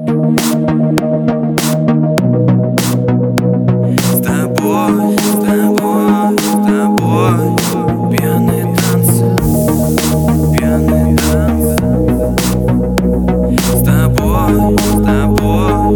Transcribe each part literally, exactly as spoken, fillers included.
С тобой, с тобой, с тобой пьяные танцы, пьяные танцы. С тобой, с тобой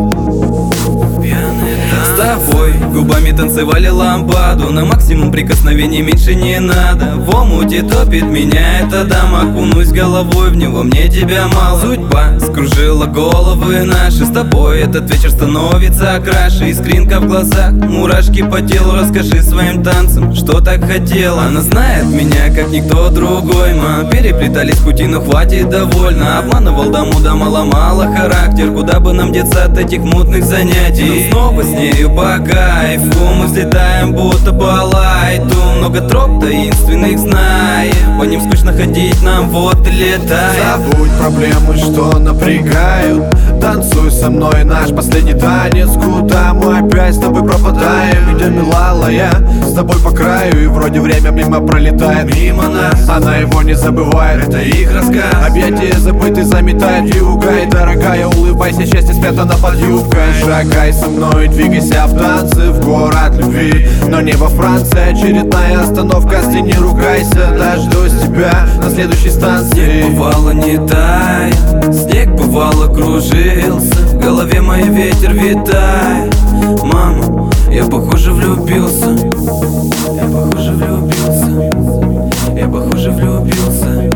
пьяные танцы. С тобой губами танцевали ламбаду, на максимум прикосновений меньше не надо. В омуте топит меня эта дама, окунусь головой в него, мне тебя мало. Судьба скружила головы наши, с тобой этот вечер становится краше. Искринка в глазах, мурашки по телу, расскажи своим танцам, что так хотела. Она знает меня, как никто другой, мы переплетались пути, но хватит, довольно. Обманывал до муда, мало-мало характер, куда бы нам деться от этих мутных занятий. Но снова с нею по кайфу мы взлетаем, будто по лайту. Много троп таинственных знаем, по ним скучно ходить нам, вот и летай. Забудь проблемы, что напрягают, танцуй со мной наш последний танец. Куда мы опять с тобой пропадаем? Идем, милая, с тобой по краю, и вроде время мимо пролетает мимо нас. Она его не забывает, это их рассказ. Объятия забытый заметает вьюга, и дорогая, улыбайся, счастье спрятано под юбкой. Шагай со мной, двигайся в танцы, в город любви, но не во Франции. Очередная остановка, стени, ругайся, дождусь тебя на следующей станции. Снег бывало не тает, снег бывало кружился, в голове мой ветер витает. Мама, я похоже влюбился, я похоже влюбился, я похоже влюбился.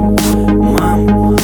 Мама,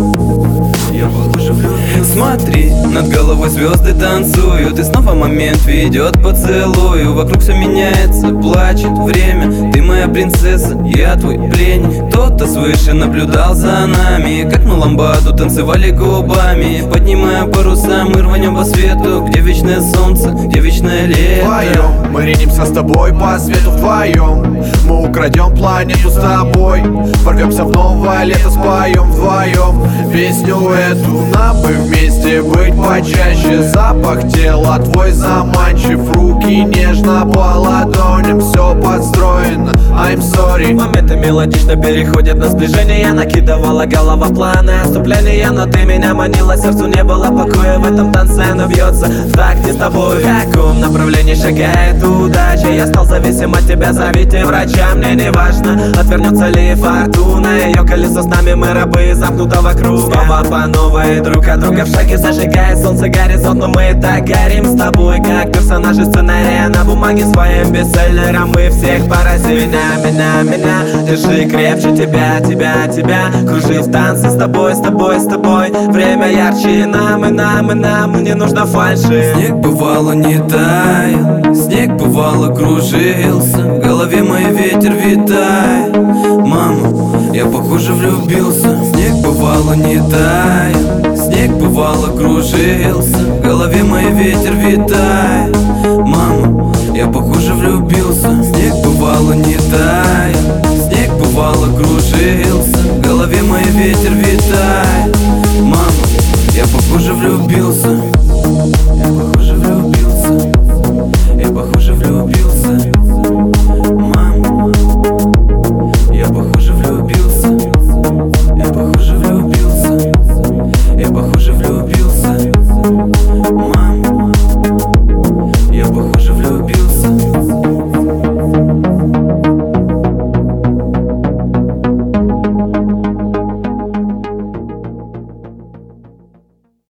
я похоже влюбился. Смотри, над головой звезды танцуют, и снова момент ведет поцелую. Вокруг все меняется, плачет время, ты моя принцесса, я твой пленник. Кто-то свыше наблюдал за нами, как мы ламбаду танцевали губами. Поднимая паруса, мы рванем по свету, где вечное солнце, где вечное лето. Вдвоем мы ринемся с тобой по свету, вдвоем мы украдем планету с тобой, ворвемся в новое лето, споем вдвоем песню эту. Нам бы вместе быть почаще, запах тела твой заманчив, руки нежно по ладоням, все подстроено, I'm sorry. Моменты мелодично переходят на сближение, накидывала голова планы отступления, но ты меня манила, сердцу не было покоя, в этом танце оно бьется в такте с тобой. В каком направлении шагает удача, я стал зависим от тебя, зовите врача, мне не важно, отвернется ли фортуна, ее колесо с нами, мы рабы замкнутого круга. Снова по новой, друг от друга в шаге, зажигает солнце горизонт, но мы и так горим с тобой, как персонажи сценария на бумаге, своим бестселлером мы всех поразим. Меня, меня, меня, держи крепче тебя, тебя, тебя, кружи в танце с тобой, с тобой, с тобой. Время ярче и нам, и нам, и нам, не нужно фальши. Снег бывало не таял, снег бывало кружился, в голове мой ветер витает. Мама, я похоже влюбился. Снег бывало не таял, снег бывало кружился, в голове мой ветер витает. Мама, я похоже влюбился. Снег бывало не таял, снег бывало кружился, в голове мой ветер витает.